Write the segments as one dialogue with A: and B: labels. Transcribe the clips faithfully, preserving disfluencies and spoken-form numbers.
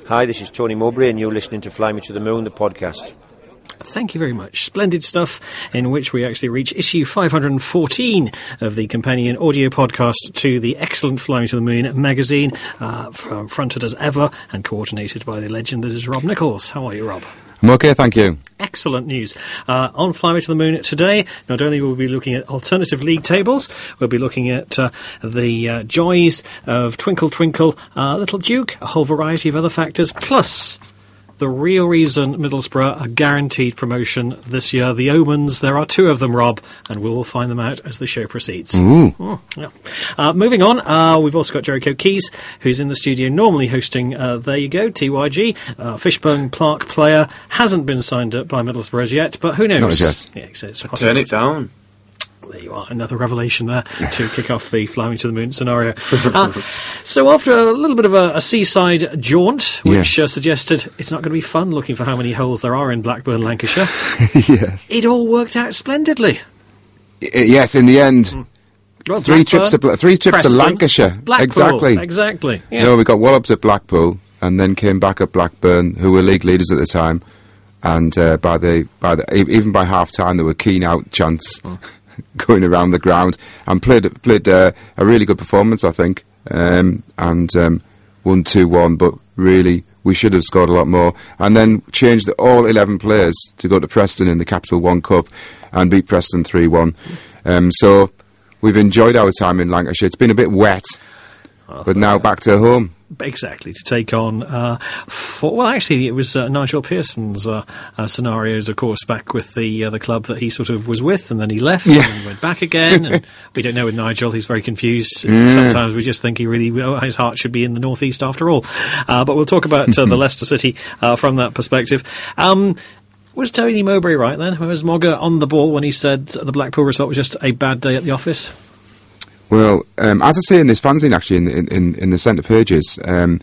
A: Hi, this is Tony Mowbray, and you're listening to Fly Me to the Moon, the podcast.
B: Thank you very much. Splendid stuff, in which we actually reach issue five hundred fourteen of the companion audio podcast to the excellent Flying to the Moon magazine, uh, fronted as ever and coordinated by the legend that is Rob Nichols. How are you, Rob?
C: I'm okay, thank you.
B: Excellent news. Uh, on Fly Me to the Moon today, not only will we be looking at alternative league tables, we'll be looking at uh, the uh, joys of Twinkle Twinkle uh, Little Duke, a whole variety of other factors, plus the real reason Middlesbrough are guaranteed promotion this year. The omens, there are two of them, Rob, and we will find them out as the show proceeds.
C: Ooh.
B: Oh, yeah. Uh, moving on, uh, we've also got Jericho Keys, who's in the studio normally hosting uh, There You Go, T Y G. Uh, Fishbone Clark player, hasn't been signed up by Middlesbrough as yet, but who knows?
C: Not as yet.
B: Yeah, so it's
A: Turn it down.
B: There you are, another revelation there to kick off the Flying to the Moon scenario. Uh, so after a little bit of a, a seaside jaunt, which
C: yeah.
B: uh, suggested it's not going to be fun looking for how many holes there are in Blackburn, Lancashire,
C: yes,
B: it all worked out splendidly.
C: I, yes, in the end, mm.
B: well,
C: three trips to Bla- three trips
B: Preston,
C: to Lancashire.
B: Blackpool,
C: exactly,
B: exactly. Yeah.
C: No, we got walloped at Blackpool and then came back at Blackburn, who were league leaders at the time, and uh, by the by the even by half time there were keen out chants. Mm. going around the ground, and played played uh, a really good performance, I think, um, and um, won two one, but really we should have scored a lot more, and then changed the, all eleven players to go to Preston in the Capital One Cup and beat Preston three one. Um, so we've enjoyed our time in Lancashire. It's been a bit wet, oh, but now back to home.
B: Exactly, to take on, uh, for, well, actually, it was uh, Nigel Pearson's uh, uh, scenarios, of course, back with the uh, the club that he sort of was with, and then he left,
C: yeah.
B: and went back again, and we don't know with Nigel, he's very confused.
C: Yeah.
B: Sometimes we just think he really, well, his heart should be in the northeast after all. Uh, but we'll talk about uh, the Leicester City uh, from that perspective. Um, was Tony Mowbray right then? Was Mogger on the ball when he said the Blackpool result was just a bad day at the office?
C: Well, um, as I say in this fanzine, actually, in in, in the centre pages, um,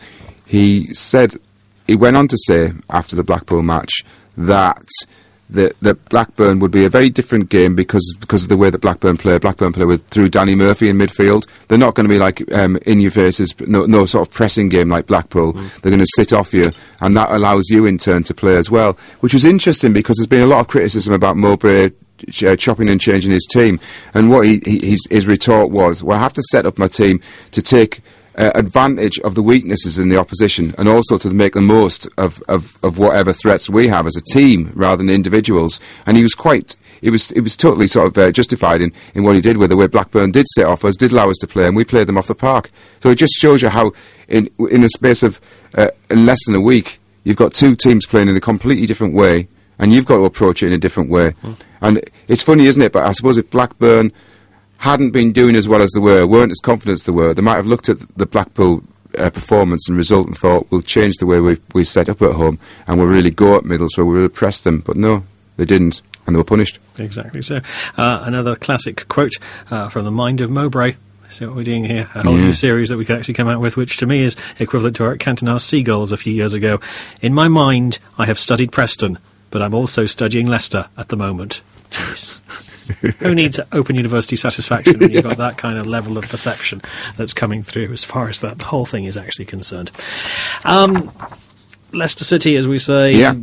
C: he said, he went on to say, after the Blackpool match, that the, that Blackburn would be a very different game because because of the way that Blackburn play. Blackburn play with through Danny Murphy in midfield. They're not going to be like um, in your faces, no, no sort of pressing game like Blackpool. Mm. They're going to sit off you, and that allows you in turn to play as well, which was interesting because there's been a lot of criticism about Mowbray Uh, chopping and changing his team, and what he, he, his, his retort was, well, I have to set up my team to take uh, advantage of the weaknesses in the opposition, and also to make the most of, of, of whatever threats we have as a team rather than individuals. And he was quite, it was it was totally sort of uh, justified in, in what he did, with the way Blackburn did sit off us, did allow us to play, and we played them off the park. So it just shows you how in in the space of uh, in less than a week you've got two teams playing in a completely different way, and you've got to approach it in a different way. Mm. And it's funny, isn't it? But I suppose if Blackburn hadn't been doing as well as they were, weren't as confident as they were, they might have looked at the Blackpool uh, performance and result and thought, we'll change the way we we set up at home and we'll really go at Middlesbrough, we'll really press them. But no, they didn't, and they were punished.
B: Exactly so. Uh, another classic quote uh, from the mind of Mowbray. See what we're doing here, a whole yeah. new series that we could actually come out with, which to me is equivalent to our Cantona Seagulls a few years ago. In my mind, I have studied Preston, but I'm also studying Leicester at the moment. Jeez. Who needs Open University satisfaction when you've got that kind of level of perception that's coming through as far as that the whole thing is actually concerned? Um, Leicester City, as we say,
C: yeah.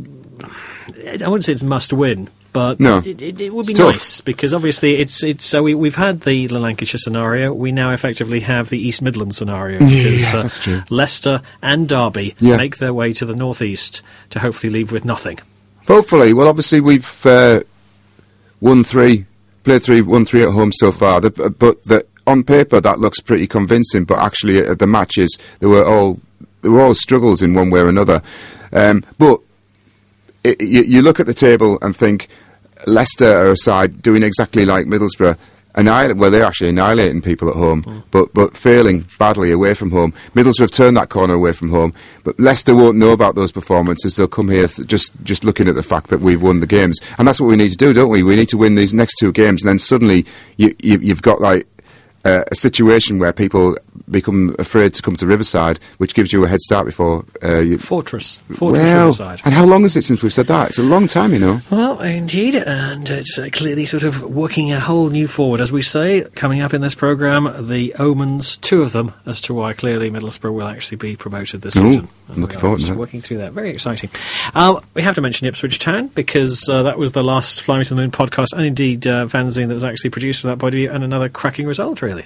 B: I wouldn't say it's must win, but
C: no.
B: it, it, it would be
C: it's
B: nice
C: tough.
B: Because obviously it's it's so we, we've had the Lancashire scenario. We now effectively have the East Midlands scenario because
C: yeah,
B: uh,
C: that's true.
B: Leicester and Derby
C: yeah.
B: make their way to the northeast to hopefully leave with nothing.
C: Hopefully. Well, obviously we've uh, won three, played three, won three at home so far. The, but the, on paper that looks pretty convincing. But actually, at the matches, they were all they were all struggles in one way or another. Um, but it, you, you look at the table and think Leicester are a side doing exactly like Middlesbrough. Annihil- well, they're actually annihilating people at home, mm. but but failing badly away from home. Middlesbrough have turned that corner away from home, but Leicester won't know about those performances. They'll come here th- just just looking at the fact that we've won the games, and that's what we need to do, don't we? We need to win these next two games, and then suddenly you, you, you've got like uh, a situation where people become afraid to come to Riverside, which gives you a head start before uh, you...
B: Fortress. Fortress
C: well,
B: Riverside.
C: And how long is it since we've said that? It's a long time, you know.
B: Well, indeed, and it's uh, clearly sort of working a whole new forward, as we say. Coming up in this programme, the omens, two of them, as to why clearly Middlesbrough will actually be promoted this
C: Ooh,
B: season.
C: I'm looking forward to that.
B: Working through that. Very exciting. Uh, we have to mention Ipswich Town, because uh, that was the last Fly Me to the Moon podcast, and indeed uh, fanzine that was actually produced from that point of view, and another cracking result, really.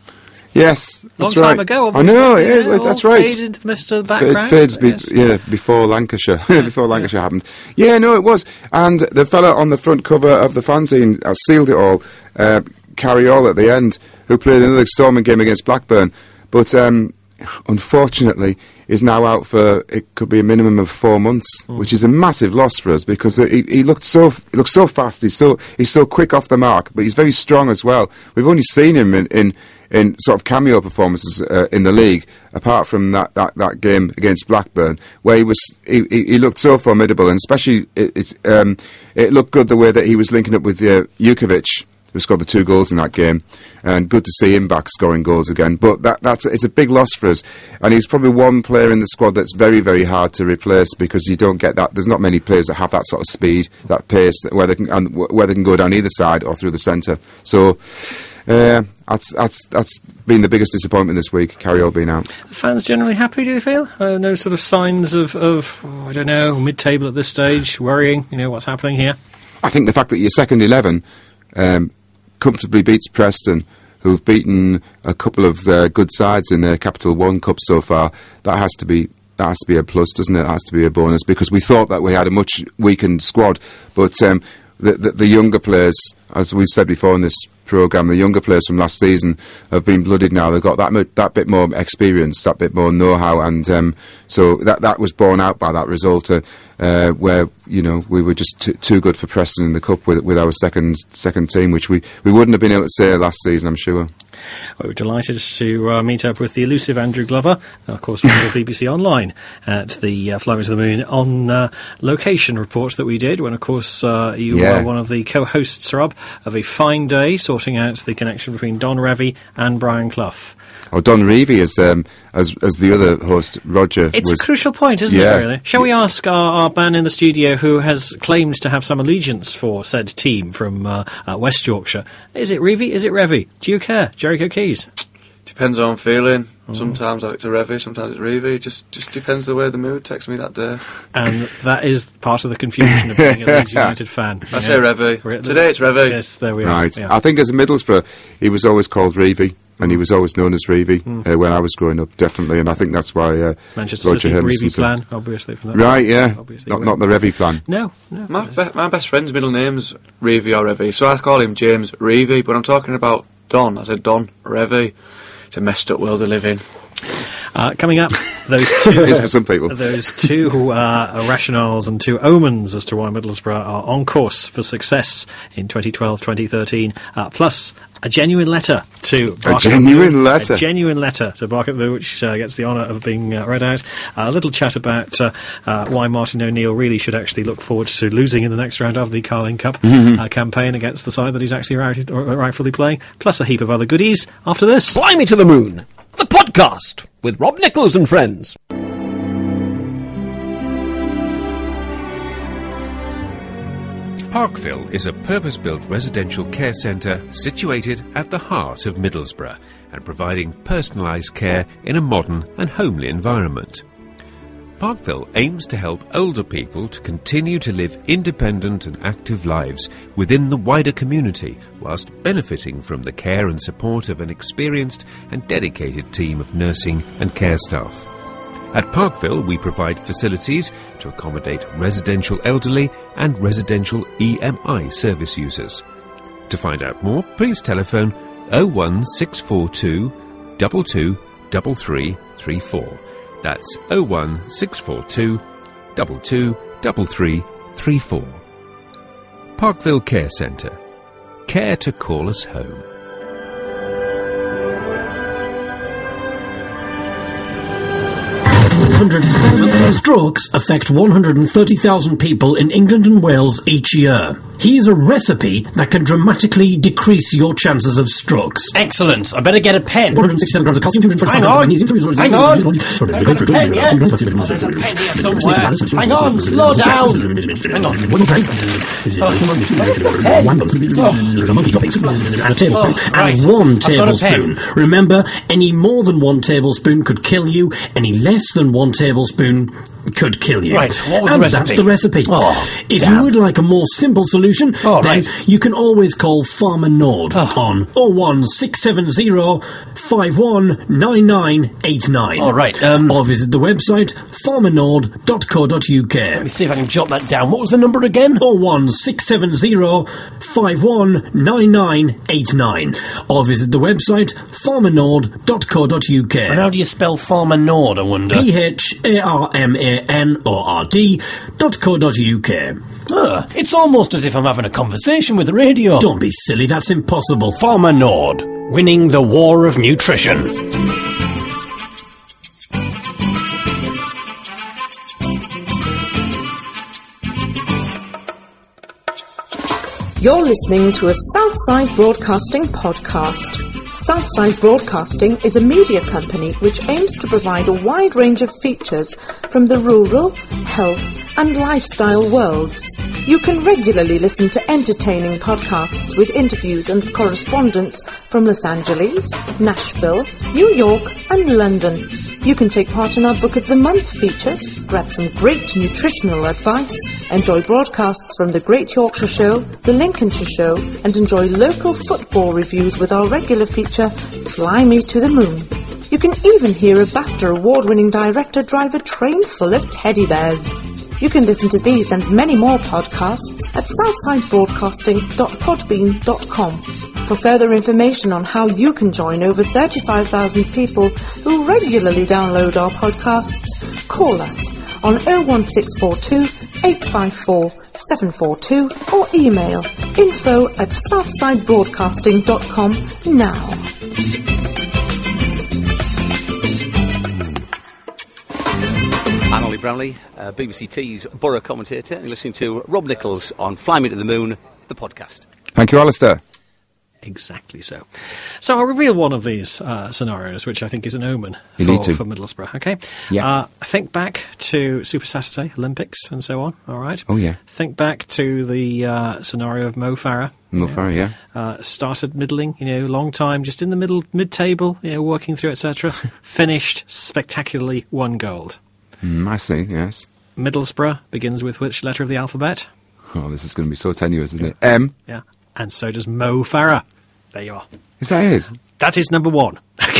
C: Yes, that's
B: Long
C: right.
B: time ago,
C: I know, yeah,
B: yeah,
C: that's
B: all
C: right.
B: Faded into the mist of the background.
C: It fades, be,
B: yes.
C: yeah, before Lancashire, before Lancashire happened. Yeah, no, it was. And the fella on the front cover of the fanzine uh, sealed it all, uh, Carriol at the end, who played another Storming game against Blackburn, but um, unfortunately is now out for, it could be a minimum of four months, mm. which is a massive loss for us, because he, he looked so he looked so fast, he's so he's so quick off the mark, but he's very strong as well. We've only seen him in, in, in sort of cameo performances uh, in the league, apart from that, that, that game against Blackburn, where he was he, he, he looked so formidable, and especially it, it, um, it looked good the way that he was linking up with uh, Jukovic, who scored the two goals in that game, and good to see him back scoring goals again. But that that's it's a big loss for us, and he's probably one player in the squad that's very, very hard to replace, because you don't get that. There's not many players that have that sort of speed, that pace, that where they can and where they can go down either side or through the centre. So uh, that's that's that's been the biggest disappointment this week. Carriol being out.
B: The fans generally happy, do you feel? Uh, no sort of signs of of oh, I don't know, mid-table at this stage, worrying. You know what's happening here.
C: I think the fact that your second eleven. Um, comfortably beats Preston, who've beaten a couple of uh, good sides in their Capital One Cup so far. That has to be that has to be a plus, doesn't it? That has to be a bonus, because we thought that we had a much weakened squad, but um, the, the the younger players, as we said before in this programme, the younger players from last season have been blooded now. They've got that mo- that bit more experience, that bit more know-how, and um, so that that was borne out by that result, uh, uh, where you know we were just t- too good for Preston in the cup with with our second second team, which we, we wouldn't have been able to say last season, I'm sure.
B: Well, we're delighted to uh, meet up with the elusive Andrew Glover, of course, from the B B C Online, at the uh, Fly Me to the Moon on uh, location report that we did, when, of course, uh, you
C: yeah.
B: were one of the co-hosts, Rob, of a fine day, sorting out the connection between Don Revie and Brian Clough.
C: Oh, Don Revie, as, um, as as the other host, Roger,
B: It's
C: was,
B: a crucial point, isn't
C: yeah.
B: it, really? Shall we ask our, our man in the studio, who has claimed to have some allegiance for said team from uh, uh, West Yorkshire, is it Revie, is it Revie? Do you care? Jericho Keys?
D: Depends how I'm feeling. Mm. Sometimes I like to Revie, sometimes it's Revie. Just just depends the way the mood takes me that day.
B: And that is part of the confusion of being a Leeds United fan.
D: I say Revie. Today it's Revie.
B: Yes, there we
C: right.
B: are. Yeah.
C: I think as a Middlesbrough, he was always called Revie, and he was always known as Revie mm. uh, when I was growing up, definitely, and I think that's why uh,
B: Manchester
C: Roger
B: City
C: Hermanson
B: Revie plan, obviously. From that
C: right, yeah.
B: Obviously
C: not, not the Revie plan.
B: No, no.
D: My, be- my best friend's middle name's Revie or Revie, so I call him James Revie, but I'm talking about Don. I said Don Revie. It's a messed up world to live in.
B: Uh, coming up, those two
C: It is for some people.
B: those two uh, rationales and two omens as to why Middlesbrough are on course for success in twenty twelve twenty thirteen, uh, plus a genuine letter to Bark
C: A genuine
B: Blue,
C: letter.
B: A genuine letter to Bark Blue, which uh, gets the honour of being uh, read out. Uh, a little chat about uh, uh, why Martin O'Neill really should actually look forward to losing in the next round of the Carling Cup mm-hmm. uh, campaign against the side that he's actually right, rightfully playing, plus a heap of other goodies after this.
E: Fly Me to the Moon, the podcast with Rob Nichols and friends.
F: Parkville is a purpose-built residential care centre situated at the heart of Middlesbrough and providing personalised care in a modern and homely environment. Parkville aims to help older people to continue to live independent and active lives within the wider community whilst benefiting from the care and support of an experienced and dedicated team of nursing and care staff. At Parkville, we provide facilities to accommodate residential elderly and residential E M I service users. To find out more, please telephone oh one six four two, two two three three three four. That's oh one six four two, two two three three three four. Parkville Care Centre. Care to call us home.
G: one hundred thousand strokes affect one hundred thirty thousand people in England and Wales each year. Here's a recipe that can dramatically decrease your chances of strokes.
E: Excellent. I better get a pen.
G: one hundred sixty-seven grams of calcium, two hundred twenty-five
E: Hang on.
G: grams of
E: Hang on.
G: magnesium.
E: I've got a pen, yeah? Oh, there's a pen here somewhere. Hang on, slow down. Hang on.
G: And a tablespoon.
E: Oh, right.
G: And one
E: I've got a
G: tablespoon.
E: pen.
G: Remember, any more than one tablespoon could kill you. Any less than one tablespoon could kill you.
E: Right, what was the
G: and
E: recipe?
G: that's the recipe.
E: Oh,
G: if
E: damn.
G: you would like a more simple solution,
E: Oh,
G: then
E: right.
G: you can always call Farmer Nord
E: Oh.
G: on oh one six seven zero five one nine nine eight nine.
E: All right, um,
G: or visit the website farmer nord dot co dot uk.
E: Let me see if I can jot that down. What was the number again?
G: oh one six seven zero five one nine nine eight nine. Or visit the website farmer nord dot co dot uk.
E: And how do you spell Farmer Nord, I wonder?
G: P H A R M A N O R D dot co dot uk.
E: Ah, it's almost as if I'm having a conversation with the radio.
G: Don't be silly, that's impossible.
E: Farmer Nord, winning the war of nutrition.
H: You're listening to a Southside Broadcasting podcast. Southside Broadcasting is a media company which aims to provide a wide range of features from the rural, health and lifestyle worlds. You can regularly listen to entertaining podcasts with interviews and correspondence from Los Angeles, Nashville, New York and London. You can take part in our Book of the Month features, grab some great nutritional advice, enjoy broadcasts from the Great Yorkshire Show, the Lincolnshire Show, and enjoy local football reviews with our regular feature, Fly Me to the Moon. You can even hear a BAFTA award-winning director drive a train full of teddy bears. You can listen to these and many more podcasts at southside broadcasting dot podbean dot com. For further information on how you can join over thirty-five thousand people who regularly download our podcasts, call us on oh one six four two eight five four seven four two or email info at southside broadcasting dot com now.
I: I'm Ollie Brownlee, uh, B B C T's borough commentator, and you're listening to Rob Nichols on Fly Me to the Moon, the podcast.
C: Thank you, Alistair.
B: Exactly so. So I'll reveal one of these uh, scenarios, which I think is an omen
C: You
B: for,
C: need to.
B: for Middlesbrough. Okay.
C: Yeah.
B: Uh, think back to Super Saturday, Olympics, and so on. All right.
C: Oh, yeah.
B: Think back to the uh, scenario of Mo Farah.
C: Mo Farah, yeah.
B: Uh, started middling, you know, long time, just in the middle, mid-table, you know, working through, et cetera. Finished spectacularly, one gold.
C: Mm, I see, yes.
B: Middlesbrough begins with which letter of the alphabet?
C: Oh, this is going to be so tenuous, isn't it? M.
B: Yeah. And so does Mo Farah. There you are.
C: Is that it?
B: That is number one.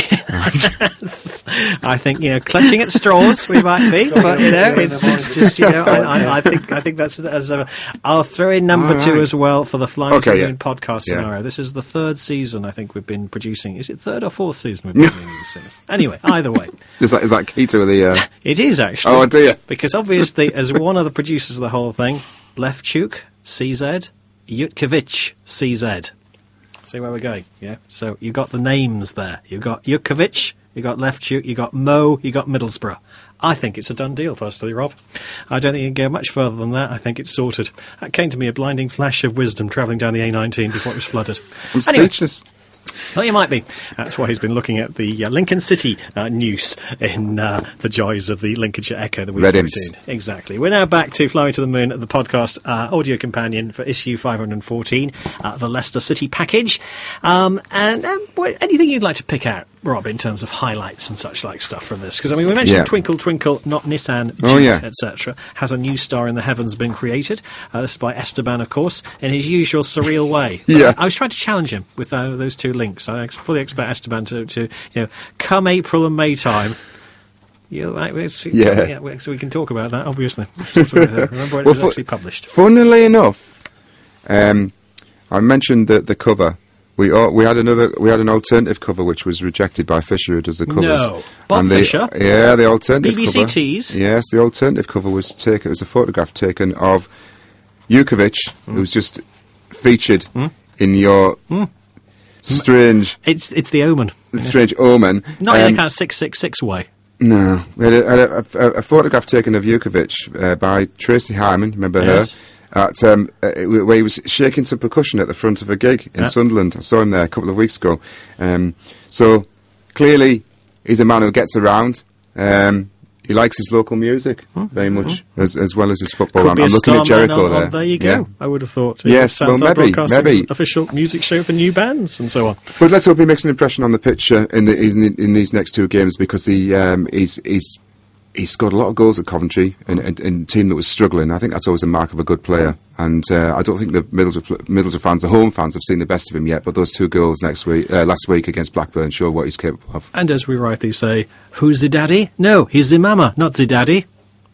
B: I think, you know, clutching at straws we might be, but you know, it's, it's just, you know, I, I, I think I think that's as a. I'll throw in number
C: All
B: two
C: right.
B: as well for the Flying
C: Okay,
B: to the
C: yeah.
B: Moon podcast
C: Yeah.
B: scenario. This is the third season I think we've been producing. Is it third or fourth season we've been doing these things? Anyway, either way,
C: Is that, is that key to the... Uh...
B: it is actually.
C: Oh, dear.
B: Because obviously, as one of the producers of the whole thing, Levchuk, C Z, Jutkovic, C Z. See where we're going, yeah? So you got the names there. You got Jutkovic, you got Levchuk, you got Mo, you got Middlesbrough. I think it's a done deal, personally, Rob. I don't think you can go much further than that. I think it's sorted. That came to me a blinding flash of wisdom travelling down the A nineteen before it was flooded.
C: I'm
B: Anyway.
C: speechless.
B: Well, you might be. That's why he's been looking at the uh, Lincoln City uh, news in uh, the joys of the Lincolnshire Echo that we've
C: Red
B: put
C: Imps.
B: in. Exactly. We're now back to Fly Me to the Moon, the podcast uh, audio companion for issue five hundred fourteen, uh, the Leicester City package. Um, and um, what, anything you'd like to pick out, Rob, in terms of highlights and such like stuff from this? Because, I mean, we mentioned
C: Yeah.
B: Twinkle Twinkle, Not Nissan,
C: Oh, yeah.
B: et cetera, has a new star in the heavens been created. Uh, this is by Esteban, of course, in his usual surreal way. But
C: Yeah.
B: I, I was trying to challenge him with uh, those two links. I ex- fully expect Esteban to, to, you know, come April and May time. You like, it's-
C: Yeah.
B: we- so we can talk about that, obviously. Sort of, uh, remember when it
C: Well,
B: was
C: fu-
B: actually published.
C: Funnily enough, um, I mentioned the, the cover. We all, we had another we had an alternative cover which was rejected by Fisher, who does the covers.
B: No. Bob
C: And the-
B: Fisher?
C: Yeah, the alternative
B: B B C
C: cover.
B: Tees?
C: Yes, the alternative cover was taken. It was a photograph taken of Jukovic,
B: Hmm.
C: who was just featured in your strange,
B: It's it's the Omen.
C: strange omen.
B: Not in
C: Um,
B: a kind of six six six way.
C: No, we had a, had a, a, a photograph taken of Jukovic uh, by Tracy Hyman. Remember
B: Yes.
C: at um, uh, where he was shaking some percussion at the front of a gig in
B: Yeah.
C: Sunderland. I saw him there a couple of weeks ago. Um, so clearly, he's a man who gets around. Um, he likes his local music very much, as as well as his football.
B: Could
C: I'm,
B: be
C: I'm
B: a
C: looking at
B: Starman
C: Jericho
B: on-
C: there.
B: on- there you go.
C: Yeah.
B: I would have thought.
C: Yes, well,
B: Southside
C: maybe,
B: Broadcasting's
C: maybe.
B: official music show for new bands and so on.
C: But let's hope he makes an impression on the pitch uh, in, the, in, the, in these next two games, because he um, he's he's he scored a lot of goals at Coventry in, in, in a team that was struggling. I think that's always a mark of a good player. And uh, I don't think the Middlesbrough, Middlesbrough fans, the home fans, have seen the best of him yet. But those two goals next week, uh, last week against Blackburn, show what he's capable of.
B: And as we rightly say, who's the daddy? No, he's the mama, not the daddy.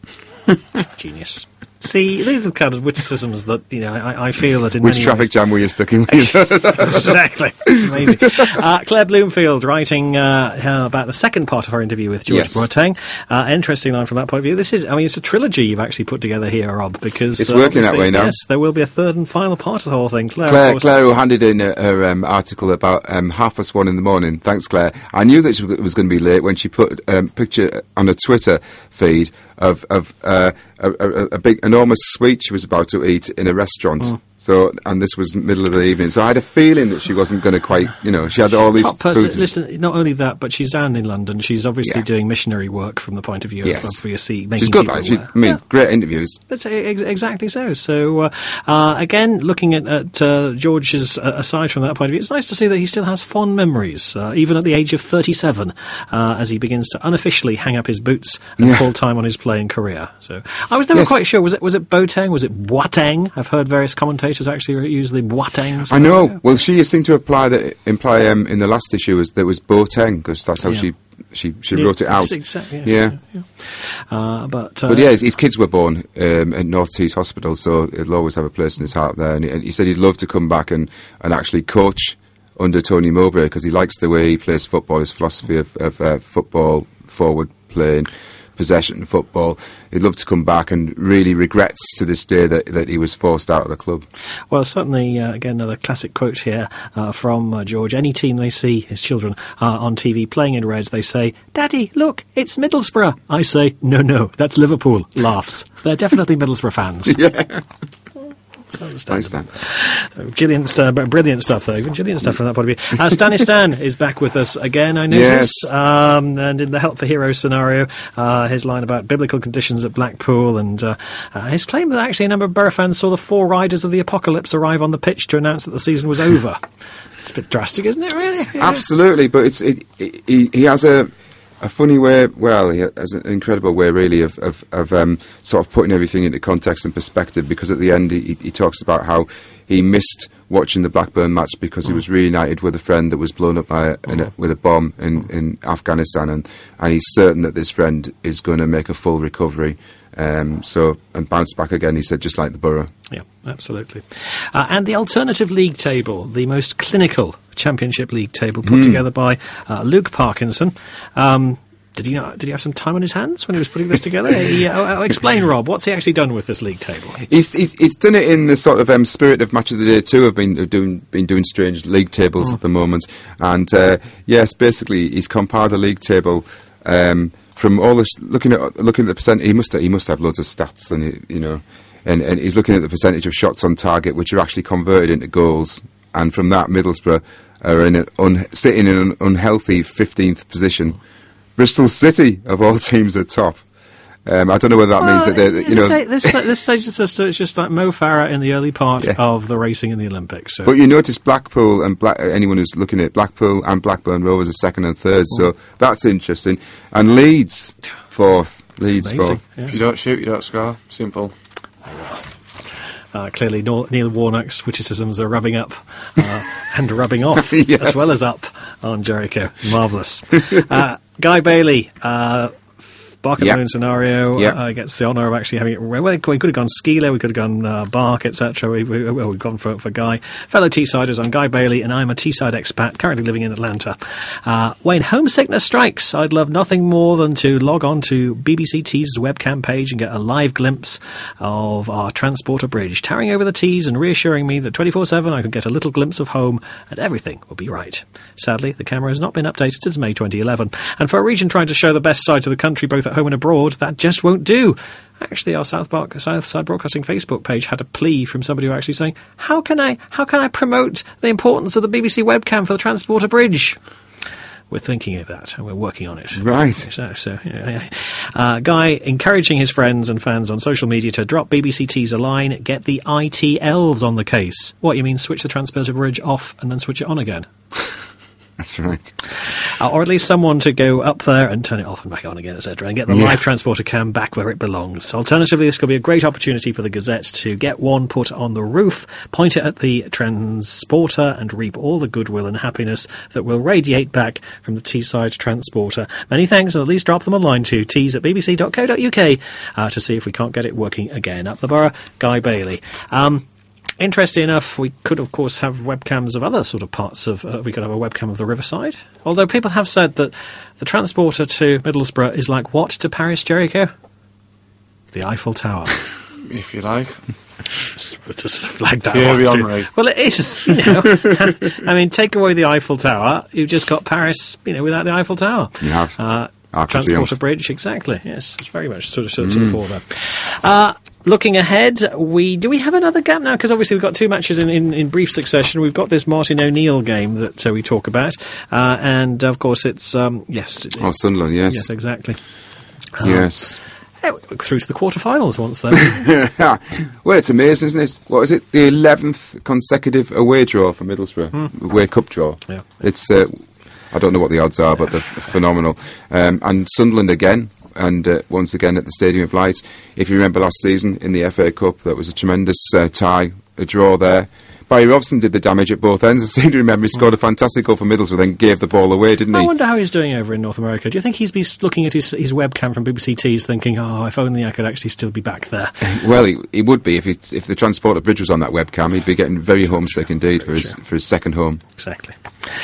B: Genius. See, these are the kind of witticisms that, you know, I, I feel that in
C: Which
B: many
C: traffic
B: ways...
C: jam were you stuck in?
B: Exactly. Amazing. Uh, Claire Bloomfield writing uh, uh, about the second part of our interview with George
C: Yes.
B: Boateng. Uh, interesting line from that point of view. This is, I mean, it's a trilogy you've actually put together here, Rob, because...
C: It's
B: uh,
C: working that
B: obviously,
C: way now.
B: Yes, there will be a third and final part of the whole thing. Claire, of
C: Claire,
B: course,
C: Claire, who handed in her, her um, article about um, half past one in the morning. Thanks, Claire. I knew that she w- was going to be late when she put a um, picture on her Twitter feed of of uh, a, a, a big, enormous sweet she was about to eat in a restaurant.
B: Mm.
C: So, and this was middle of the evening. So I had a feeling that she wasn't going to quite, you know, she had all these
B: top person.
C: foods.
B: Listen, not only that, but she's down in London. She's obviously
C: Yeah.
B: doing missionary work from the point of view
C: Yes.
B: of V S C. Making
C: She's good,
B: people
C: like, she,
B: aware.
C: I mean,
B: Yeah.
C: great interviews.
B: That's ex- exactly so. So, uh, uh, again, looking at, at uh, George's, uh, aside from that point of view, it's nice to see that he still has fond memories, uh, even at the age of thirty-seven, uh, as he begins to unofficially hang up his boots and
C: Yeah.
B: full time on his playing career. So, I was never
C: Yes.
B: quite sure. Was it was it Boateng? Was it Boateng? I've heard various commentators actually use the Boateng.
C: I know. Well, she seemed to apply that imply um, in the last issue was there was Boateng, because that's how
B: Yeah.
C: she she she
B: Yeah,
C: wrote it out.
B: Exactly. yes,
C: Yeah.
B: yeah. Uh, but uh,
C: But yeah, his, his kids were born um, at North Tees Hospital, so he'll always have a place in his heart there. And he, and he said he'd love to come back and, and actually coach under Tony Mowbray, because he likes the way he plays football, his philosophy of, of uh, football, forward playing, possession football. He'd love to come back, and really regrets to this day that, that he was forced out of the club.
B: Well, certainly, uh, again, another classic quote here uh, from uh, George. Any team they see, his children, uh, on T V playing in Reds, they say, "Daddy, look, it's Middlesbrough." I say, "No, no, that's Liverpool." Laughs. They're definitely Middlesbrough fans.
C: Yeah.
B: It's
C: Thanks, Dan.
B: Brilliant, st- brilliant stuff, though. Brilliant stuff from that point of view. Uh, Stanistan is back with us again, I notice.
C: Yes.
B: Um, and in the Help for Heroes scenario, uh, his line about biblical conditions at Blackpool, and uh, uh, his claim that actually a number of Borough fans saw the four riders of the apocalypse arrive on the pitch to announce that the season was over. It's a bit drastic, isn't it, really? Yeah.
C: Absolutely, but it's it, it, he, he has a a funny way. Well, he has an incredible way, really, of of, of um, sort of putting everything into context and perspective. Because at the end, he, he talks about how he missed watching the Blackburn match because he was reunited with a friend that was blown up by a, in a, with a bomb in, in Afghanistan, and and he's certain that this friend is going to make a full recovery. Um, so and bounce back again. He said, just like the Borough.
B: Yeah, absolutely. Uh, and the alternative league table, the most clinical Championship League table put
C: Mm.
B: together by uh, Luke Parkinson. Um, did he not, did he have some time on his hands when he was putting this together? he, uh, oh, explain, Rob. What's he actually done with this league table?
C: He's, he's he's done it in the sort of um, spirit of Match of the Day too. I've been uh, doing been doing strange league tables
B: Mm.
C: at the moment, and uh, yes, basically he's compiled a league table. Um, From all this, looking at looking at the percent, he must he must have loads of stats, and he, you know, and, and he's looking at the percentage of shots on target which are actually converted into goals, and from that, Middlesbrough are in an un, sitting in an unhealthy fifteenth position. Bristol City, of all teams, are top. Um, I don't know whether that means that they're, you know.
B: Say, this this stage is just, it's just like Mo Farah in the early part
C: Yeah.
B: of the racing in the Olympics. So.
C: But you notice Blackpool and Black, anyone who's looking at Blackpool and Blackburn Rovers are second and third, so that's interesting. And Leeds fourth. Leeds
B: Amazing,
C: fourth.
B: yeah.
D: If you don't shoot, you don't score. Simple.
B: Uh, clearly, Neil, Neil Warnock's witticisms are rubbing up uh, and rubbing off,
C: Yes.
B: as well as up, on Jericho. Marvellous. uh, Guy Bailey, uh, Bark and
C: Yep.
B: the Moon scenario,
C: Yep.
B: uh, gets the honour of actually having it. Well, we could have gone Skeeler, we could have gone uh, Bark, et cetera. We, we, well, we've gone for, for Guy. Fellow Teessiders, I'm Guy Bailey, and I'm a Teesside expat, currently living in Atlanta. Uh, when homesickness strikes, I'd love nothing more than to log on to B B C Tees' webcam page and get a live glimpse of our transporter bridge, towering over the Tees and reassuring me that twenty-four seven I could get a little glimpse of home and everything will be right. Sadly, the camera has not been updated since May twenty eleven, and for a region trying to show the best sides of the country both at home and abroad, that just won't do. Actually, our South Bar- Southside Broadcasting Facebook page had a plea from somebody who actually saying, how can I, how can I promote the importance of the B B C webcam for the Transporter Bridge? We're thinking of that, and we're working on it.
C: Right.
B: So, so yeah, yeah. Uh, Guy encouraging his friends and fans on social media to drop B B C Tees a line, get the I T elves on the case. What, you mean switch the Transporter Bridge off and then switch it on again?
C: That's right.
B: Uh, or at least someone to go up there and turn it off and back on again, et cetera, and get the
C: Yeah.
B: live transporter cam back where it belongs. Alternatively, this could be a great opportunity for the Gazette to get one put on the roof, point it at the transporter, and reap all the goodwill and happiness that will radiate back from the Teesside transporter. Many thanks, and at least drop them a line to tees at b b c dot co dot u k uh, to see if we can't get it working again. Up the borough, Guy Bailey. Um... Interesting enough, we could, of course, have webcams of other sort of parts of... Uh, we could have a webcam of the Riverside. Although people have said that the transporter to Middlesbrough is like what to Paris, Jericho? The Eiffel Tower.
D: If you like.
B: Just, just flag that
D: Carry
B: off
D: on,
B: too.
D: Ray.
B: Well, it is, you know. I mean, take away the Eiffel Tower, you've just got Paris, you know, without the Eiffel Tower.
C: You have.
B: Uh,
C: Arc de
B: Transporter
C: Triomphe.
B: Bridge, exactly. Yes, it's very much sort of, sort of to the fore there. Uh, looking ahead, we do we have another gap now? Because obviously we've got two matches in, in, in brief succession. We've got this Martin O'Neill game that uh, we talk about, uh, and of course it's um, yes, it-
C: Oh, Sunderland, yes.
B: yes, exactly.
C: Yes.
B: Yeah, we're through to the quarterfinals once then.
C: Well, it's amazing, isn't it? What is it? The eleventh consecutive away draw for Middlesbrough. Away cup draw.
B: Yeah.
C: It's, uh, I don't know what the odds are, but they're phenomenal. Um, and Sunderland again, and uh, once again at the Stadium of Light. If you remember last season in the F A Cup, that was a tremendous uh, tie, a draw there. Barry Robson did the damage at both ends. I seem to remember he scored a fantastic goal for Middlesbrough, then gave the ball away, didn't
B: I
C: he?
B: wonder how he's doing over in North America. Do you think he's been looking at his, his webcam from B B C Tees thinking, oh, if only I could actually still be back there?
C: Well, he, he would be if it, if the Transporter Bridge was on that webcam. He'd be getting very homesick indeed for his for his second home.
B: Exactly.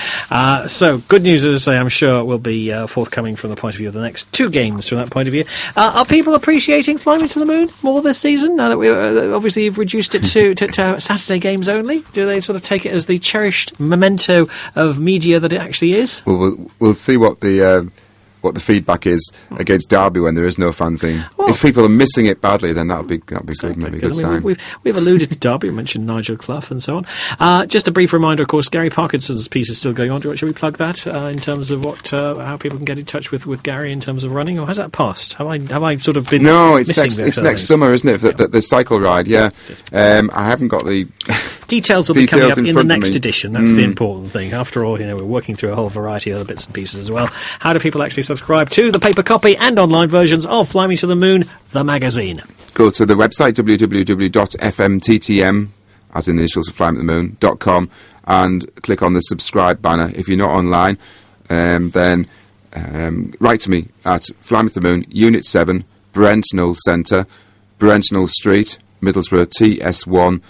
B: Uh, so, good news, as I say, I'm sure will be uh, forthcoming from the point of view of the next two games from that point of view. Uh, are people appreciating Fly Me to the Moon more this season, now that we uh, obviously have reduced it to, to, to Saturday games only? Do they sort of take it as the cherished memento of media that it actually is?
C: Well, we'll, we'll see what the um, what the feedback is against Derby when there is no fanzine.
B: Well-
C: If people are missing it badly, then that'll be that'll be good,
B: Exactly,
C: maybe a good
B: because, I mean,
C: sign.
B: we've, we've, we've alluded to Derby, we mentioned Nigel Clough and so on. Uh, just a brief reminder, of course, Gary Parkinson's piece is still going on. Do you- Shall we plug that uh, in terms of what uh, how people can get in touch with, with Gary in terms of running, or has that passed? Have I have I sort of been
C: No, it's
B: missing
C: next.
B: those
C: It's
B: other
C: next
B: things?
C: summer, isn't it? The, the, the cycle ride, yeah. Um, I haven't got the
B: Details will be coming
C: Details
B: up
C: in
B: in the
C: front of
B: next
C: me.
B: edition. That's the
C: Mm.
B: important thing. After all, you know, we're working through a whole variety of other bits and pieces as well. How do people actually subscribe to the paper copy and online versions of Fly Me to the Moon, the magazine?
C: go to the website w w w dot f m t t m, as in the initials of Fly Me to the Moon dot com, and click on the subscribe banner. If you're not online, um, then um, write to me at Fly Me to the Moon, Unit Seven, Brentnell Centre, Brentnell Street, Middlesbrough, T S one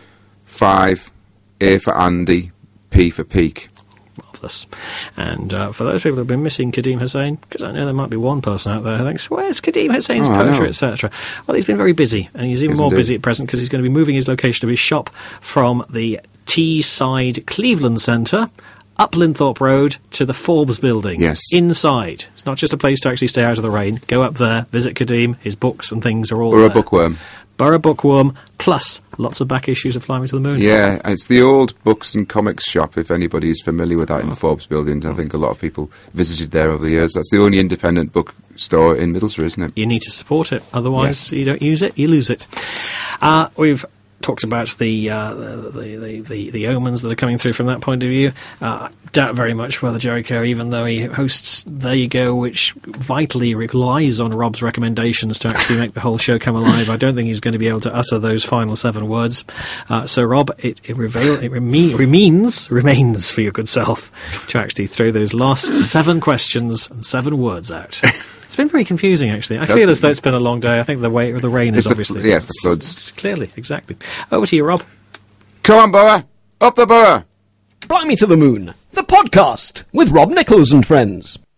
C: five, A for Andy, P for Peak.
B: Marvellous. And uh, for those people who have been missing Kadeem Hussain, because I know there might be one person out there who thinks, where's Kadeem Hussain's
C: Oh, I know.
B: poetry, et cetera. Well, he's been very busy, and he's even
C: Yes,
B: more
C: indeed.
B: busy at present because he's going to be moving his location of his shop from the Teesside Cleveland Centre up Linthorpe Road to the Forbes building.
C: Yes.
B: Inside. It's not just a place to actually stay out of the rain. Go up there, visit Kadeem, his books and things are all
C: Or a
B: there.
C: bookworm.
B: Borough Bookworm, plus lots of back issues of Fly Me to the Moon.
C: Yeah, and it's the old books and comics shop, if anybody is familiar with that in the Forbes building. I think a lot of people visited there over the years. That's the only independent bookstore in Middlesbrough, isn't it?
B: You need to support it, otherwise
C: Yes.
B: you don't use it, you lose it. Uh, we've talked about the, uh, the, the, the the omens that are coming through from that point of view. Uh, doubt very much whether Jericho, even though he hosts There You Go, which vitally relies on Rob's recommendations to actually make the whole show come alive, I don't think he's going to be able to utter those final seven words. Uh, so, Rob, it, it, reveal, it reme- remains, remains for your good self to actually throw those last seven questions and seven words out. It's been very confusing, actually. I
C: That's
B: feel as though
C: been-
B: it's been a long day. I think the way the rain is
C: It's the-
B: obviously...
C: yeah, it's the floods.
B: It's clearly, exactly. Over to you, Rob.
C: Come on, Borough! Up the Borough!
J: Fly Me to the Moon, the podcast with Rob Nichols and friends.